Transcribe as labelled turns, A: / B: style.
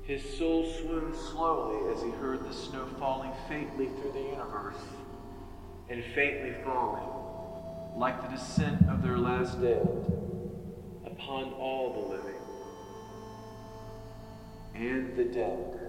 A: His soul swooned slowly as he heard the snow falling faintly through the universe, and faintly falling, like the descent of their last end, upon all the living and the dead.